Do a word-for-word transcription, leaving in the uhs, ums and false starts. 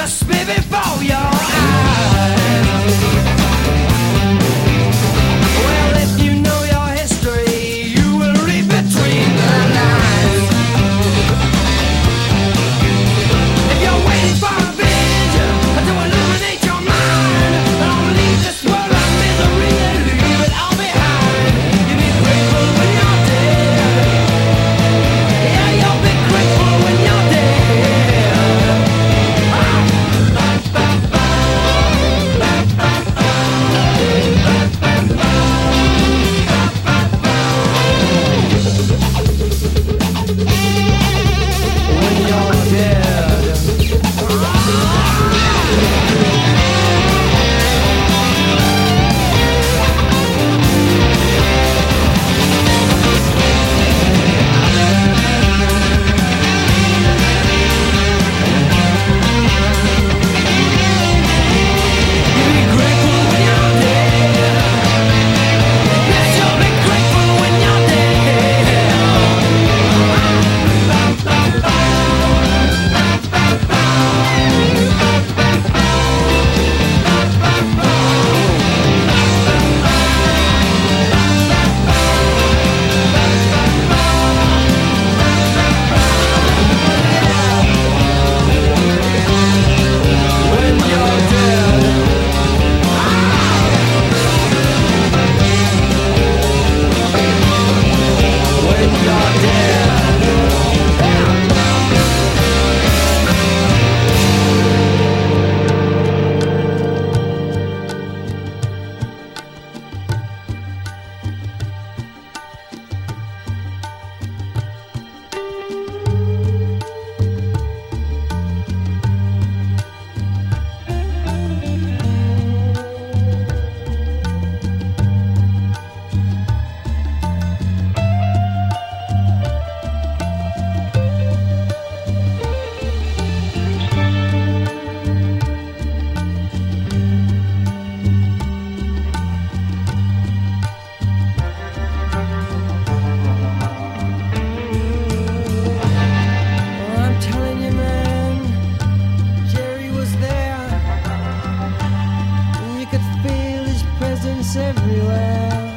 must be before your eyes. Well, if you know your history, you will read between the lines. If you're waiting for a vision to illuminate your mind, don't leave this world of misery and leave it all behind. You'll be grateful when you're dead. Yeah, you'll be grateful when you're dead. When you're dead. You'll be grateful when you're dead. Yes, you'll be grateful when you're dead. When you're dead. When you're dead. Oh, I'm telling you, man, Jerry was there, and you could feel his presence everywhere.